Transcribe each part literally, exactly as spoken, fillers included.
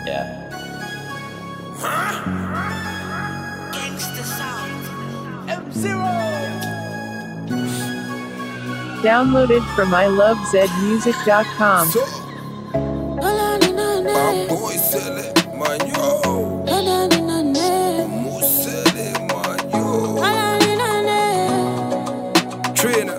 Yeah. Gangsta sound. M zero. Downloaded from I love zed music dot com. So, my boy sell it, man, yo. Mo sell it, man, yo. Trainer.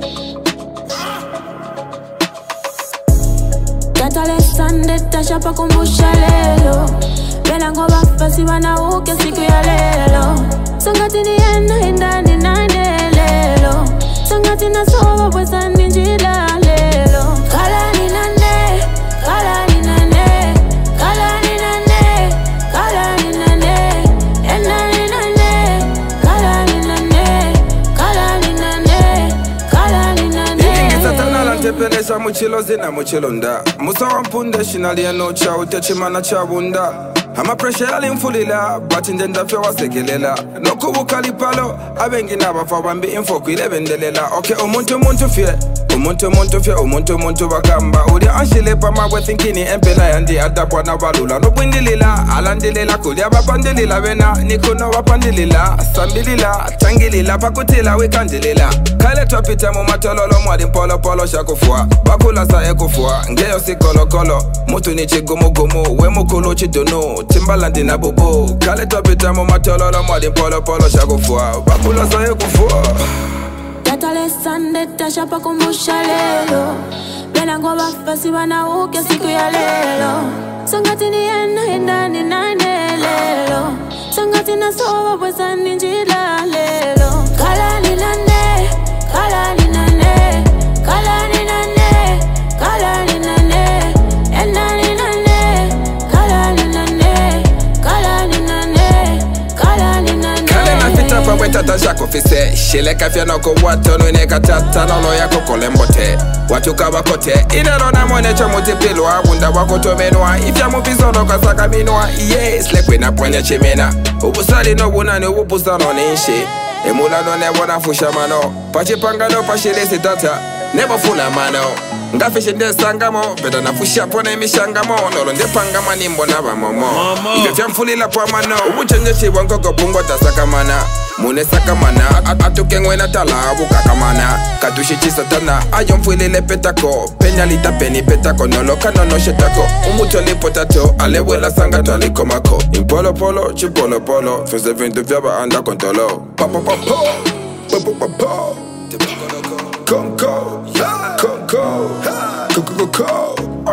Katale Sunday tasha pa kumbusha lelo. Bela ngoba fasi wana uke siku ya lelo. Songati ni ena indani nane lelo. Songati na soba weza ninjila lelo. Kala ni nane, kala ni nane, kala ni nane, kala ni nane, ena ni nane, kala ni nane, kala ni nane, kala ni nane. Ingi satana lantepelesha muchilo zina muchilo nda. Musa wampunde shinali ya no cha utechimana cha bunda. Ama pressure yalimfulila but njenda fya wasegelela nokubuka lipalo abengi nabafa bambi info kwilebendelela okay umuntu umuntu fye umuntu umuntu fye umuntu umuntu bakamba uli anshilepa mabwe thinkini empela yandi adabwa nabalula nobwindilila alandilila kuli abapandilila bena nikuno wapandilila sambilila tangilila pakutila wikandilila kale twapita mu matololo mwali mpolo polo shakufua bakula sa ekufua ngeyo sikolokolo mutu ni chigumugumu we mukulu chidono Timbalandi na bubu Kale topita mu matololo mwadi polo polo shakufua Bakula sa yekufua Katale Sunday tasha pa kumbusha lelo. Bela ngoba fasi wana uke siku ya lelo. Songati ni ena indani nane lelo. Songati na soba weza ninjila lelo. Kala ni nane, kala ni nane, kala ni nane, kala ni nane, ena ni nane, kala ni nane, kala ni nane, kala ni nane. Kale na fita pa weta ta jako fise Shile kafya noko wato nwene katata Nono yako kolembote Watu kabakote Inero na mwene cha mutipilwa Wunda wako tomenwa Ifya mufizono kasaka minwa Yes, lekwe na pwanya chimena Ubusali no bunani ubusano nishi Emula no nebo na fusha mano Pachipanga no pashile sitata Nebo funa mano Ngafishi nde sangamo Beda na fusha pone mishangamo Nolo nde pangama nimbo na bamomo Ife fya mfulila kwa mano Ubuchenye shiwa nkoko pungo tasaka mana Mune saka mana Atuke ngwena tala wukaka mana Katushi chisatana Ayo mfulile petako Penyalita peni petako Nolo kanono shetako Umuto li potato Alewela sanga tali komako Impolo polo chipolo polo Fese vintu vyaba anda kontolo Papa papa Papa papa Konko Konko Konko Konko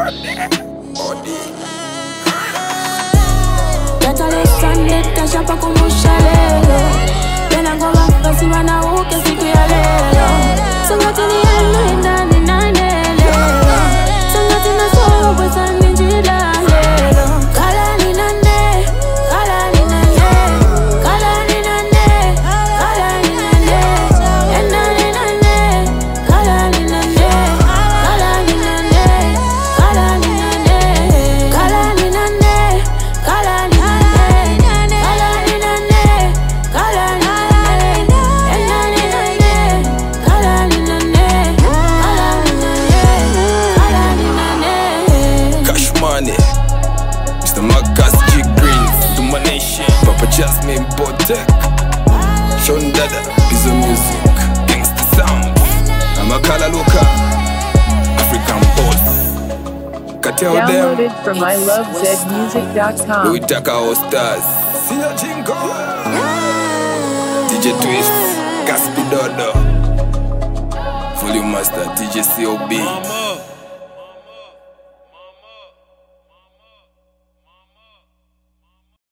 Katale Sunday tasha pa kumbusha lelo. Bela ngoba fasi wana uke siku ya lelo. Songati ni ena indani nane lelo. Songati na soba weza ninjila lelo. Kala ni nane, kala ni nane, kala ni nane, kala ni nane, ena ni nane, kala ni nane, kala ni nane, kala ni nane, kala ni nane, kala ni nane, kala ni nane, kala ni nane, ena ni nane, kala ni nane, kala ni nane, kala ni nane. Cash money Mister Marcus G Green Duma Nation Papa Jasmine Botek Sean Dada Pizzo Music Gangsta Sound Amakala Luka African Boss Katia Odem Downloaded from I love zed music dot com. Louis Taka All Stars Sina Jingo D J Twist Caspi Dodo Volume Master D J C O B